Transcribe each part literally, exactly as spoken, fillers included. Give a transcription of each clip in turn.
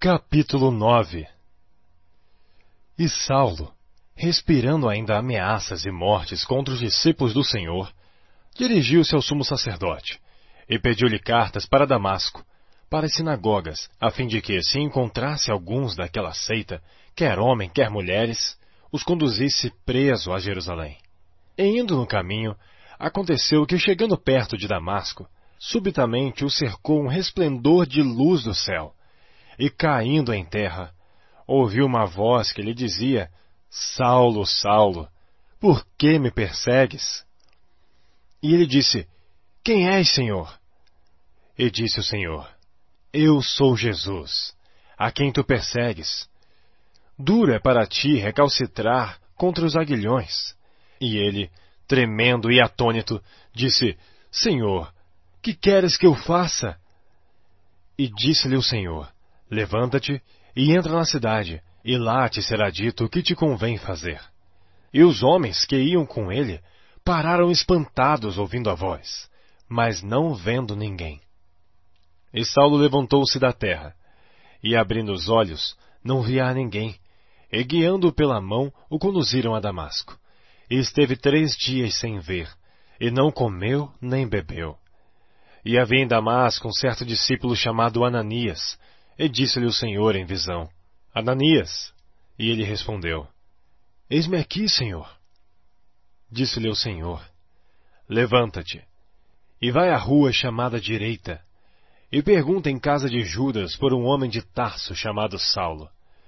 Capítulo nove. E Saulo, respirando ainda ameaças e mortes contra os discípulos do Senhor, dirigiu-se ao sumo sacerdote e pediu-lhe cartas para Damasco, para as sinagogas, a fim de que, se encontrasse alguns daquela seita, quer homem, quer mulheres, os conduzisse preso a Jerusalém. E indo no caminho, aconteceu que, chegando perto de Damasco, subitamente o cercou um resplendor de luz do céu, e caindo em terra, ouviu uma voz que lhe dizia: Saulo, Saulo, por que me persegues? E ele disse: Quem és, Senhor? E disse o Senhor: Eu sou Jesus, a quem tu persegues. Duro é para ti recalcitrar contra os aguilhões. E ele, tremendo e atônito, disse: Senhor, que queres que eu faça? E disse-lhe o Senhor: Levanta-te e entra na cidade, e lá te será dito o que te convém fazer. E os homens que iam com ele pararam espantados ouvindo a voz, mas não vendo ninguém. E Saulo levantou-se da terra, e abrindo os olhos, não via ninguém, e guiando-o pela mão, o conduziram a Damasco. E esteve três dias sem ver, e não comeu nem bebeu. E havia em Damasco um certo discípulo chamado Ananias, e disse-lhe o Senhor em visão: Ananias. E ele respondeu: Eis-me aqui, Senhor. Disse-lhe o Senhor: Levanta-te, e vai à rua chamada Direita, e pergunta em casa de Judas por um homem de Tarso chamado Saulo.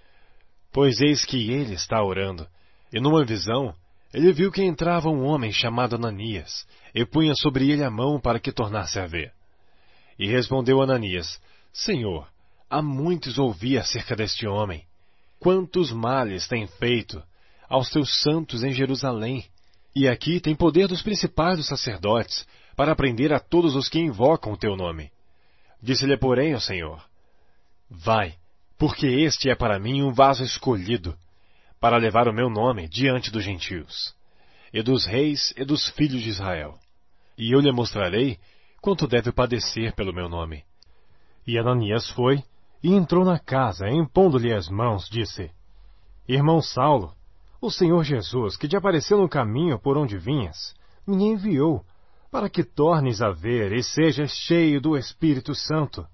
Pois eis que ele está orando, e numa visão ele viu que entrava um homem chamado Ananias, e punha sobre ele a mão para que tornasse a ver. E respondeu Ananias: Senhor, há muitos ouvi acerca deste homem. Quantos males tem feito aos teus santos em Jerusalém, e aqui tem poder dos principais dos sacerdotes, para prender a todos os que invocam o teu nome. Disse-lhe, porém, o Senhor: Vai, porque este é para mim um vaso escolhido, para levar o meu nome diante dos gentios, e dos reis e dos filhos de Israel. E eu lhe mostrarei quanto deve padecer pelo meu nome. E Ananias foi, e entrou na casa, e impondo-lhe as mãos, disse: Irmão Saulo, o Senhor Jesus, que te apareceu no caminho por onde vinhas, me enviou, para que tornes a ver e sejas cheio do Espírito Santo.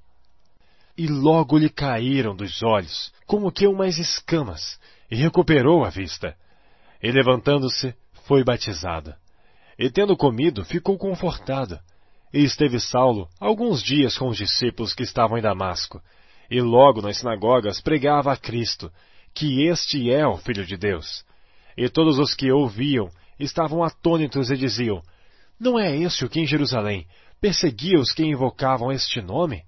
E logo lhe caíram dos olhos, como que umas escamas, e recuperou a vista. E levantando-se, foi batizado. E tendo comido, ficou confortado. E esteve Saulo alguns dias com os discípulos que estavam em Damasco, e logo nas sinagogas pregava a Cristo, que este é o Filho de Deus. E todos os que ouviam estavam atônitos e diziam: Não é este o que em Jerusalém perseguia os que invocavam este nome?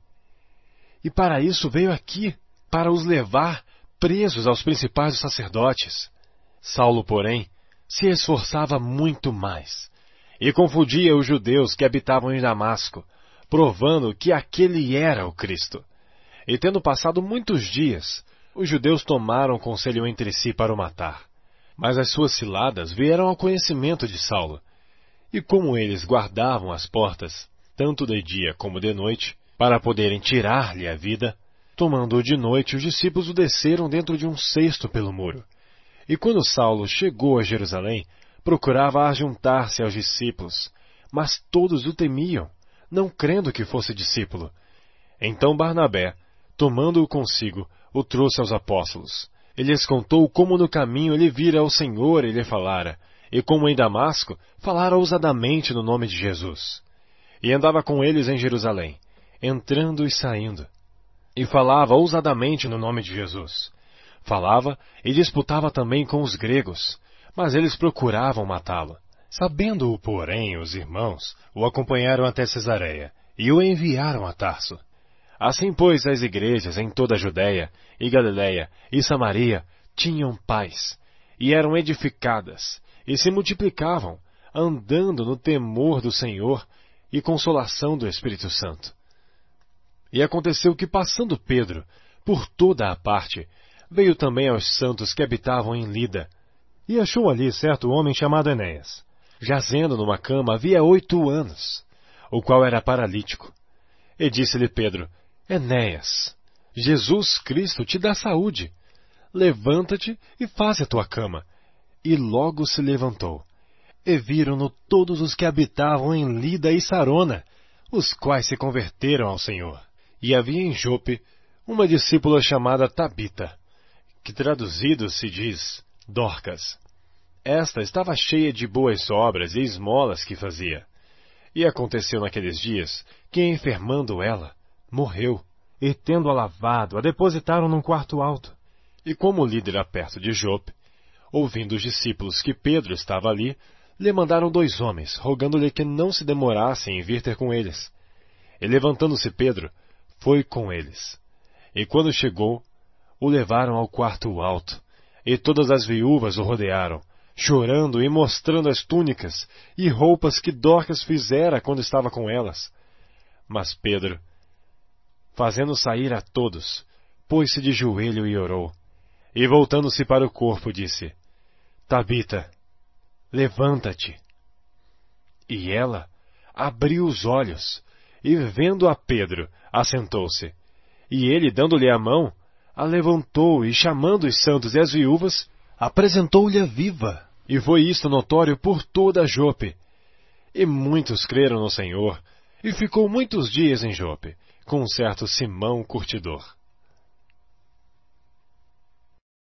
E para isso veio aqui, para os levar presos aos principais dos sacerdotes. Saulo, porém, se esforçava muito mais, e confundia os judeus que habitavam em Damasco, provando que aquele era o Cristo. E tendo passado muitos dias, os judeus tomaram conselho entre si para o matar. Mas as suas ciladas vieram ao conhecimento de Saulo. E como eles guardavam as portas, tanto de dia como de noite, para poderem tirar-lhe a vida, tomando-o de noite, os discípulos o desceram dentro de um cesto pelo muro. E quando Saulo chegou a Jerusalém, procurava ajuntar-se aos discípulos, mas todos o temiam, não crendo que fosse discípulo. Então Barnabé, tomando-o consigo, o trouxe aos apóstolos. Ele lhes contou como no caminho ele vira ao Senhor e lhe falara, e como em Damasco falara ousadamente no nome de Jesus. E andava com eles em Jerusalém, entrando e saindo. E falava ousadamente no nome de Jesus. Falava e disputava também com os gregos, mas eles procuravam matá-lo. Sabendo-o, porém, os irmãos o acompanharam até Cesareia, e o enviaram a Tarso. Assim, pois, as igrejas em toda a Judéia, e Galiléia, e Samaria, tinham paz, e eram edificadas, e se multiplicavam, andando no temor do Senhor e consolação do Espírito Santo. E aconteceu que, passando Pedro por toda a parte, veio também aos santos que habitavam em Lida, e achou ali certo homem chamado Enéas, jazendo numa cama havia oito anos, o qual era paralítico. E disse-lhe Pedro: Enéas, Jesus Cristo te dá saúde. Levanta-te e faze a tua cama. E logo se levantou. E viram-no todos os que habitavam em Lida e Sarona, os quais se converteram ao Senhor. E havia em Jope uma discípula chamada Tabita, que traduzido se diz Dorcas. Esta estava cheia de boas obras e esmolas que fazia. E aconteceu naqueles dias que, enfermando ela, morreu, e tendo-a lavado, a depositaram num quarto alto. E como o líder era perto de Jope, ouvindo os discípulos que Pedro estava ali, lhe mandaram dois homens, rogando-lhe que não se demorasse em vir ter com eles. E levantando-se Pedro, foi com eles. E quando chegou, o levaram ao quarto alto, e todas as viúvas o rodearam, chorando e mostrando as túnicas e roupas que Dorcas fizera quando estava com elas. Mas Pedro, fazendo sair a todos, pôs-se de joelho e orou, e voltando-se para o corpo disse: Tabita, levanta-te. E ela abriu os olhos, e vendo a Pedro, assentou-se. E ele, dando-lhe a mão, a levantou e, chamando os santos e as viúvas, apresentou-lhe a viva. E foi isto notório por toda Jope. E muitos creram no Senhor, e ficou muitos dias em Jope, com um certo Simão curtidor.